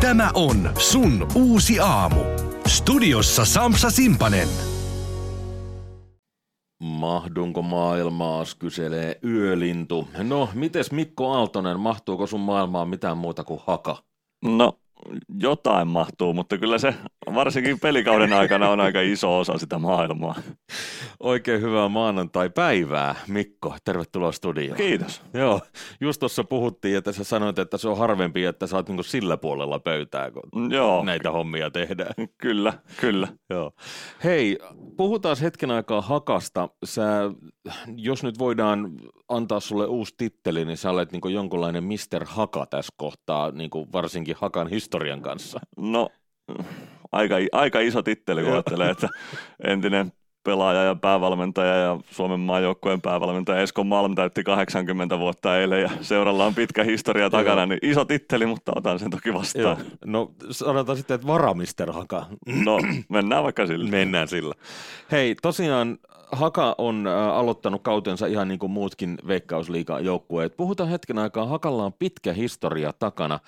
Tämä on sun uusi aamu. Studiossa Sampsa Simpanen. Mahdunko maailmaas, kyselee yölintu. No, mites Mikko Aaltonen, mahtuuko sun maailmaan mitään muuta kuin haka? No, jotain mahtuu, mutta kyllä se varsinkin pelikauden aikana on aika iso osa sitä maailmaa. Oikein hyvää maanantai-päivää, Mikko. Tervetuloa studioon. Kiitos. Joo, just tuossa puhuttiin, että sä sanoit, että se on harvempi, että sä oot niinku sillä puolella pöytää, kun näitä hommia tehdään. Kyllä. Joo. Hei, puhutaan hetken aikaa hakasta. Jos nyt voidaan antaa sulle uusi titteli, niin sä olet niinku jonkunlainen Mr. Haka tässä kohtaa, niinku varsinkin hakan historian kanssa. No, aika iso titteli, kun ajattelee, että entinen pelaaja ja päävalmentaja ja Suomen maajoukkueen päävalmentaja Esko Malm täytti 80 vuotta eilen ja seuralla on pitkä historia takana, niin iso titteli, mutta otan sen toki vastaan. Joo. No sanotaan sitten, että varamister Haka. No mennään vaikka sillä. Mennään sillä. Hei, tosiaan Haka on aloittanut kautensa ihan niin kuin muutkin Veikkausliigan joukkueet. Puhutaan hetken aikaa, Hakalla on pitkä historia takana.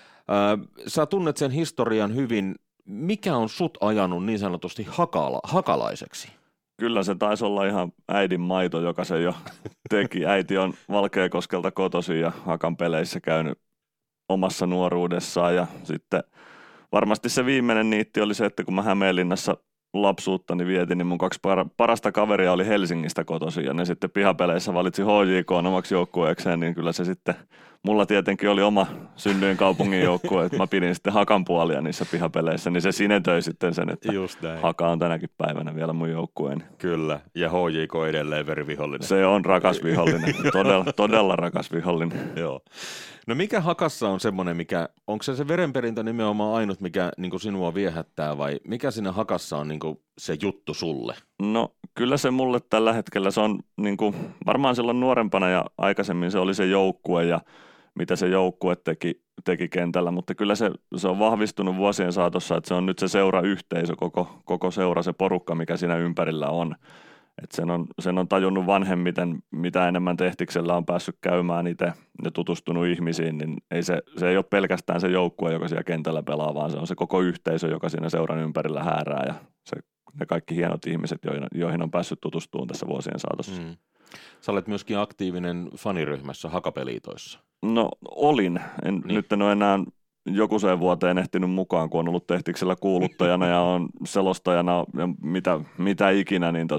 Sä tunnet sen historian hyvin. Mikä on sut ajanut niin sanotusti hakalaiseksi? Kyllä se taisi olla ihan äidin maito, joka se jo teki. Äiti on Valkeakoskelta kotoisin ja Hakan peleissä käynyt omassa nuoruudessaan. Ja sitten varmasti se viimeinen niitti oli se, että kun mä Hämeenlinnassa lapsuuttani vietin, niin mun kaksi parasta kaveria oli Helsingistä kotoisin ja ne sitten pihapeleissä valitsi HJK omaksi joukkueekseen, niin kyllä se sitten, mulla tietenkin oli oma synnyin kaupungin joukkue, että mä pidin sitten Hakan puolia niissä pihapeleissä, niin se sinetöi sitten sen, että Haka on tänäkin päivänä vielä mun joukkueeni. Kyllä, ja HJK edelleen verivihollinen. Se on rakas vihollinen, todella rakas vihollinen. Joo. No mikä Hakassa on semmoinen, onko se verenperintö nimenomaan ainut, mikä niin sinua viehättää vai mikä siinä Hakassa on niin se juttu sulle? No kyllä se mulle tällä hetkellä, se on niin varmaan silloin nuorempana ja aikaisemmin se oli se joukkue ja mitä se joukkue teki kentällä, mutta kyllä se on vahvistunut vuosien saatossa, että se on nyt se seurayhteisö, koko seura, se porukka, mikä siinä ympärillä on. Et sen on tajunnut vanhemmiten, mitä enemmän Tehtiksellä on päässyt käymään itse ja tutustunut ihmisiin, niin se ei ole pelkästään se joukkue, joka siellä kentällä pelaa, vaan se on se koko yhteisö, joka siinä seuran ympärillä häärää ja ne kaikki hienot ihmiset, joihin on päässyt tutustumaan tässä vuosien saatossa. Sä olet myöskin aktiivinen faniryhmässä Hakapeliitoissa. No olin. Nyt en ole enää jokuseen vuoteen ehtinyt mukaan, kun on ollut Tehtiksellä kuuluttajana ja on selostajana ja mitä ikinä, niin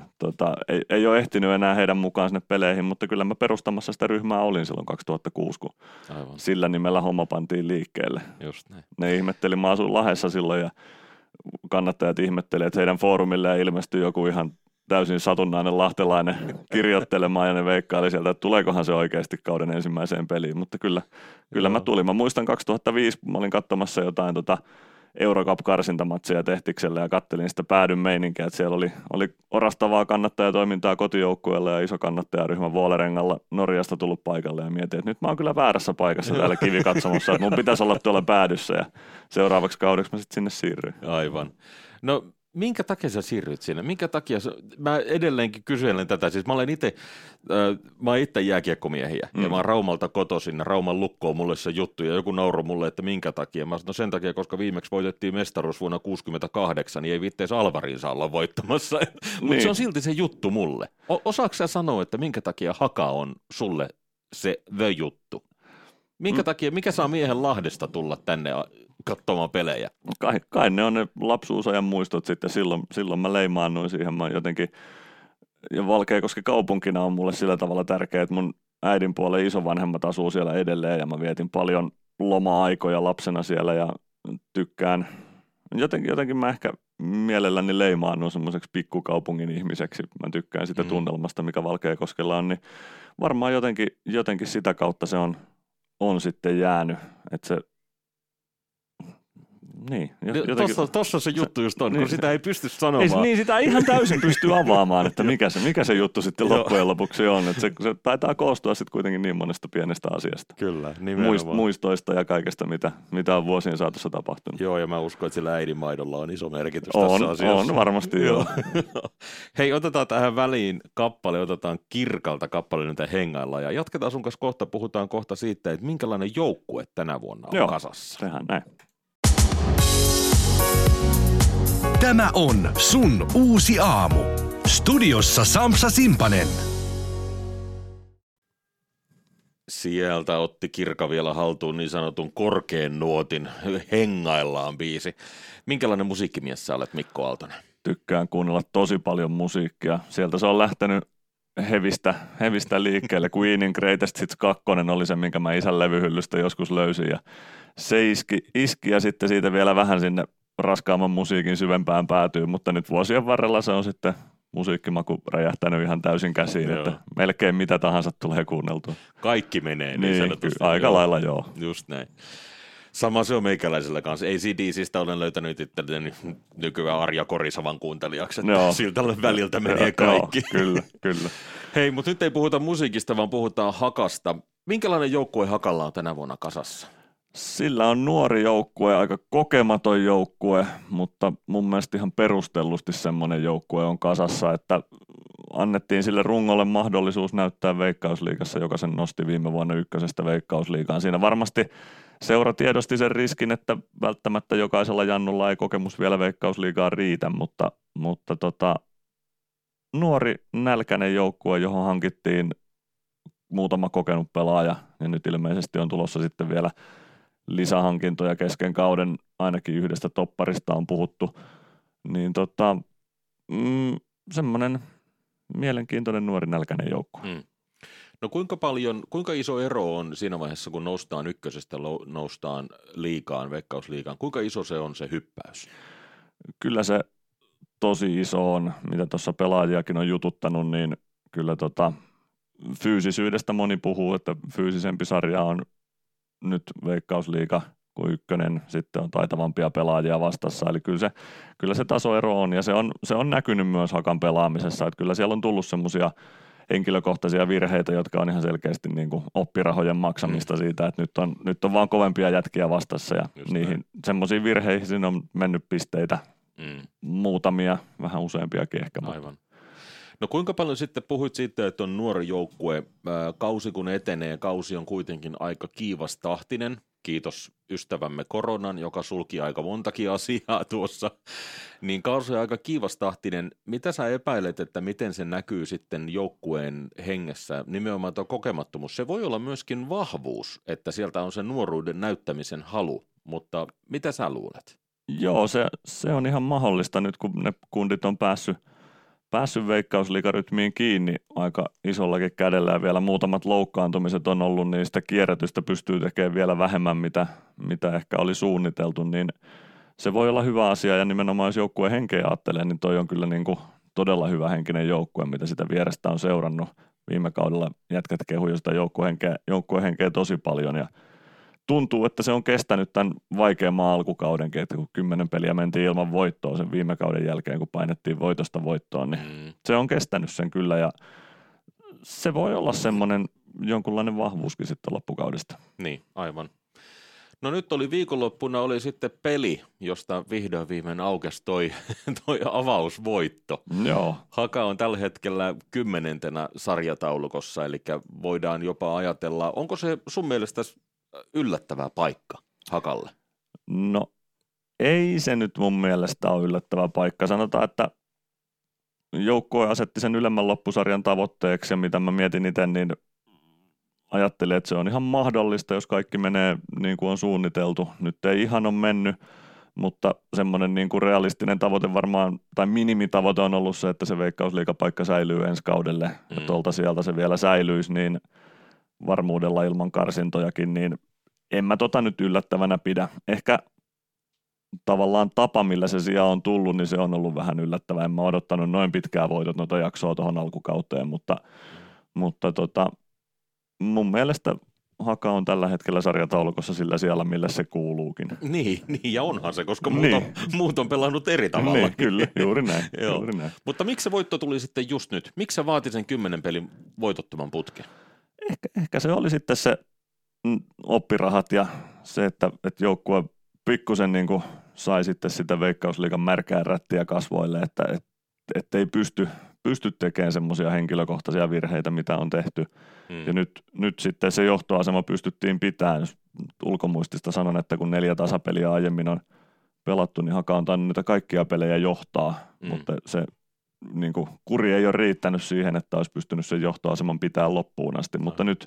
ei ole ehtinyt enää heidän mukaan sinne peleihin, mutta kyllä mä perustamassa sitä ryhmää olin silloin 2006, kun sillä nimellä homma pantiin liikkeelle. Just näin. Ne ihmetteli, mä asuin Lahdessa silloin ja kannattajat ihmetteli, että heidän foorumilleen ilmestyi joku ihan täysin satunnainen lahtelainen kirjoittelemaan ja ne veikkaili sieltä, että tuleekohan se oikeasti kauden ensimmäiseen peliin, mutta kyllä mä tulin. Mä muistan 2005, mä olin katsomassa jotain Eurocup-karsintamatseja Tehtiksellä ja kattelin sitä päädyn meininkiä, että siellä oli orastavaa kannattajatoimintaa kotijoukkueella ja iso kannattajaryhmä Vuolerengalla Norjasta tullut paikalle ja mietin, että nyt mä oon kyllä väärässä paikassa täällä kivikatsomossa, että mun pitäisi olla tuolla päädyssä ja seuraavaksi kaudeksi mä sitten sinne siirryin. Aivan. No minkä takia sä siirryt sinne? Minkä takia mä edelleenkin kyselen tätä. Siis mä oon itse jääkiekkomiehiä ja mä oon Raumalta kotoisin. Rauman Lukko on mulle se juttu ja joku nauroi mulle, että minkä takia. Mä sanoin, sen takia, koska viimeksi voitettiin mestaruus vuonna 1968, niin ei viitteis Alvarin saa olla voittamassa. Mutta se on silti se juttu mulle. Osaatko sä sanoa, että minkä takia Haka on sulle se the juttu? Minkä takia, mikä saa miehen Lahdesta tulla tänne katsomaan pelejä? Kai ne on ne lapsuusajan muistot sitten, silloin mä leimaannuin siihen, mä jotenkin, ja Valkeakoski kaupunkina on mulle sillä tavalla tärkeä, että mun äidin puolen isovanhemmat asuu siellä edelleen, ja mä vietin paljon loma-aikoja lapsena siellä, ja tykkään, jotenkin mä ehkä mielelläni leimaannun semmoiseksi pikkukaupungin ihmiseksi, mä tykkään sitä tunnelmasta, mikä Valkeakoskella on, niin varmaan jotenkin sitä kautta se on sitten jäänyt, että se niin. Tuossa se juttu just on, kun sitä ei pysty sanomaan. Niin, sitä ei ihan täysin pysty avaamaan, että mikä se juttu sitten loppujen lopuksi on. Että se taitaa koostua sitten kuitenkin niin monesta pienestä asiasta. Kyllä, nimenomaan. Muistoista ja kaikesta, mitä on vuosien saatossa tapahtunut. Joo, ja mä uskon, että sillä äidinmaidolla on iso merkitys tässä asiassa. On varmasti, joo. Hei, otetaan tähän väliin kappale, otetaan Kirkalta kappale, jota hengaillaan. Ja jatketaan sun kanssa kohta, puhutaan kohta siitä, että minkälainen joukkue tänä vuonna on kasassa. Tehdään näin. Tämä on sun uusi aamu. Studiossa Sampsa Simpanen. Sieltä otti Kirka vielä haltuun niin sanotun korkean nuotin, hengaillaan biisi. Minkälainen musiikkimies sä olet, Mikko Aaltonen? Tykkään kuunnella tosi paljon musiikkia. Sieltä se on lähtenyt hevistä liikkeelle. Queenin Greatest Hits 2 oli se, minkä mä isän levyhyllystä joskus löysin. Ja se iski ja sitten siitä vielä vähän sinne raskaamman musiikin syvempään päätyy, mutta nyt vuosien varrella se on sitten musiikkimaku räjähtänyt ihan täysin käsiin, Joo. että melkein mitä tahansa tulee kuunneltua. Kaikki menee niin sanotusti. Aika lailla joo. Just näin. Sama se on meikäläisellä kanssa. AC/DC:stä olen löytänyt itselleni nykyään Arja Korisavan kuuntelijaksi. Siltä väliltä menee kaikki. Joo, kyllä. Hei, mutta nyt ei puhuta musiikista, vaan puhutaan Hakasta. Minkälainen joukkue Hakalla on tänä vuonna kasassa? Sillä on nuori joukkue, aika kokematon joukkue, mutta mun mielestä ihan perustellusti semmoinen joukkue on kasassa, että annettiin sille rungolle mahdollisuus näyttää Veikkausliigassa, joka sen nosti viime vuonna ykkösestä Veikkausliigaan. Siinä varmasti seura tiedosti sen riskin, että välttämättä jokaisella jannulla ei kokemus vielä Veikkausliigaan riitä, mutta nuori nälkäinen joukkue, johon hankittiin muutama kokenut pelaaja, ja nyt ilmeisesti on tulossa sitten vielä lisähankintoja kesken kauden, ainakin yhdestä topparista on puhuttu, niin semmoinen mielenkiintoinen nuori nälkäinen joukkue. No kuinka iso ero on siinä vaiheessa, kun noustaan ykkösestä, noustaan liigaan, Veikkausliigaan, kuinka iso se on se hyppäys? Kyllä se tosi iso on, mitä tuossa pelaajiakin on jututtanut, niin kyllä fyysisyydestä moni puhuu, että fyysisempi sarja on nyt Veikkausliiga kuin ykkönen, sitten on taitavampia pelaajia vastassa, eli kyllä se tasoero on, ja se on näkynyt myös Hakan pelaamisessa, että kyllä siellä on tullut semmoisia henkilökohtaisia virheitä, jotka on ihan selkeästi niin kuin oppirahojen maksamista siitä, että nyt on vaan kovempia jätkiä vastassa, ja niihin semmoisiin virheisiin on mennyt pisteitä muutamia, vähän useampiakin ehkä. Aivan. No kuinka paljon sitten puhuit siitä, että on nuori joukkue, kausi kun etenee, kausi on kuitenkin aika kiivastahtinen, kiitos ystävämme koronan, joka sulki aika montakin asiaa tuossa, niin kausi on aika kiivastahtinen. Mitä sä epäilet, että miten se näkyy sitten joukkueen hengessä, nimenomaan tuo kokemattomuus? Se voi olla myöskin vahvuus, että sieltä on se nuoruuden näyttämisen halu, mutta mitä sä luulet? Joo, se on ihan mahdollista nyt, kun ne kundit on päässyt Veikkausliigarytmiin kiinni aika isollakin kädellä ja vielä muutamat loukkaantumiset on ollut, niin sitä kierrätystä pystyy tekemään vielä vähemmän, mitä ehkä oli suunniteltu, niin se voi olla hyvä asia, ja nimenomaan jos joukkueen henkeä ajattelee, niin toi on kyllä niin kuin todella hyvä henkinen joukkue, mitä sitä vierestä on seurannut. Viime kaudella jätkät kehuivat sitä joukkueen henkeä tosi paljon, ja tuntuu, että se on kestänyt tämän vaikeamman alkukaudenkin, että kun 10 peliä mentiin ilman voittoa sen viime kauden jälkeen, kun painettiin voitosta voittoon, niin se on kestänyt sen kyllä, ja se voi olla semmoinen jonkunlainen vahvuuskin sitten loppukaudesta. Niin, aivan. No nyt viikonloppuna oli sitten peli, josta vihdoin viimein aukesi toi avausvoitto. Joo. Haka on tällä hetkellä 10. sarjataulukossa, eli voidaan jopa ajatella, onko se sun mielestä yllättävä paikka Hakalle? No ei se nyt mun mielestä ole yllättävä paikka. Sanotaan, että joukkue asetti sen ylemmän loppusarjan tavoitteeksi, ja mitä mä mietin itse, niin ajattelin, että se on ihan mahdollista, jos kaikki menee niin kuin on suunniteltu. Nyt ei ihan ole mennyt, mutta semmoinen niin kuin realistinen tavoite varmaan, tai minimitavoite on ollut se, että se Veikkausliigapaikka säilyy ensi kaudelle, ja tuolta sieltä se vielä säilyisi, niin varmuudella ilman karsintojakin, niin en mä nyt yllättävänä pidä. Ehkä tavallaan tapa, millä se sija on tullut, niin se on ollut vähän yllättävää. En mä odottanut noin pitkää voitot noita jaksoa tuohon alkukauteen, mutta mun mielestä Haka on tällä hetkellä sarjataulukossa sillä sijalla, millä se kuuluukin. Niin, ja onhan se, koska muut on pelannut eri tavalla. Niin, kyllä, juuri näin. Juuri näin. Mutta miksi se voitto tuli sitten just nyt? Miksi se vaati sen 10 pelin voitottoman putken? Ehkä se oli sitten se oppirahat ja se, että joukkue pikkusen niin kuin sai sitten sitä Veikkausliigan märkää rättiä kasvoille, että ei pysty tekemään semmoisia henkilökohtaisia virheitä, mitä on tehty. Ja nyt sitten se johtoasema pystyttiin pitämään. Ulkomuistista sanon, että kun 4 tasapeliä aiemmin on pelattu, niin Haka on tainnut niitä kaikkia pelejä johtaa, mutta se niin kuin, kuri ei ole riittänyt siihen, että olisi pystynyt sen johtoaseman pitää loppuun asti, mutta nyt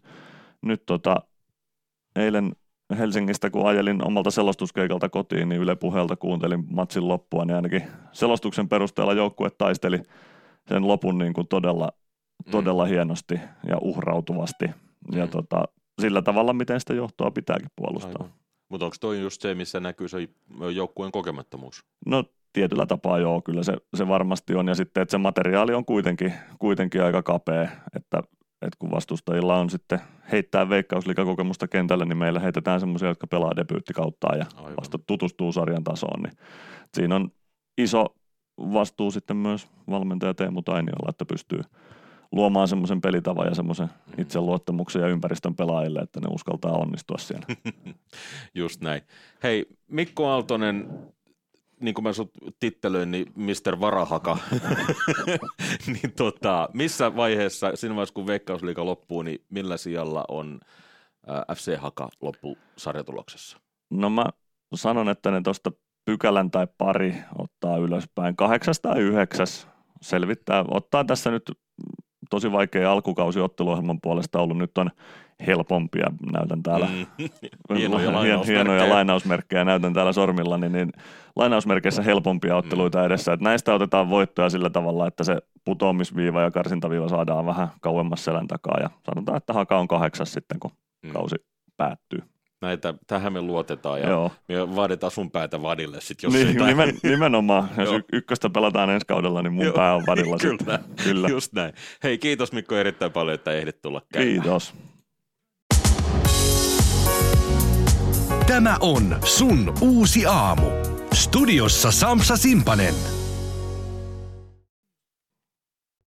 eilen Helsingistä, kun ajelin omalta selostuskeikalta kotiin, niin Yle Puheelta kuuntelin matsin loppua, niin ainakin selostuksen perusteella joukkue taisteli sen lopun niin kuin todella hienosti ja uhrautuvasti ja sillä tavalla, miten sitä johtoa pitääkin puolustaa. Mutta onko toi just se, missä näkyy se joukkueen kokemattomuus? No tietyllä tapaa joo, kyllä se varmasti on ja sitten, että se materiaali on kuitenkin aika kapea, että kun vastustajilla on sitten heittää Veikkausliigakokemusta kentälle, niin meillä heitetään semmoisia, jotka pelaa debyyttikauttaan ja vasta tutustuu sarjan tasoon. Niin siinä on iso vastuu sitten myös valmentaja Teemu Tainiolla, että pystyy luomaan semmoisen pelitavan ja semmoisen itseluottamuksen ja ympäristön pelaajille, että ne uskaltaa onnistua siellä. Just näin. Hei, Mikko Aaltonen, niin kuin mä sut tittelöin, niin Mr. Varahaka, niin missä vaiheessa, siinä vaiheessa kun Veikkausliiga loppuu, niin millä sijalla on FC Haka loppusarjatuloksessa? No mä sanon, että ne tuosta pykälän tai pari ottaa ylöspäin. 8 tai 9 selvittää, ottaa tässä nyt tosi vaikea alkukausi otteluohjelman puolesta ollut, nyt on helpompia, näytän täällä hienoja lainausmerkkejä näytän täällä sormilla, niin lainausmerkeissä helpompia otteluita edessä, että näistä otetaan voittoja sillä tavalla, että se putoamisviiva ja karsintaviiva saadaan vähän kauemmas selän takaa ja sanotaan, että Haka on 8 sitten, kun kausi päättyy. Tähän me luotetaan ja me vaaditaan sun päätä vadille sitten, jos nimenomaan. Jos ykköstä pelataan ensi kaudella, niin mun pää on vadilla sitten. Kyllä, just näin. Hei, kiitos Mikko erittäin paljon, että ehdit tulla käymään. Kiitos. Tämä on sun uusi aamu. Studiossa Sampsa Simpanen.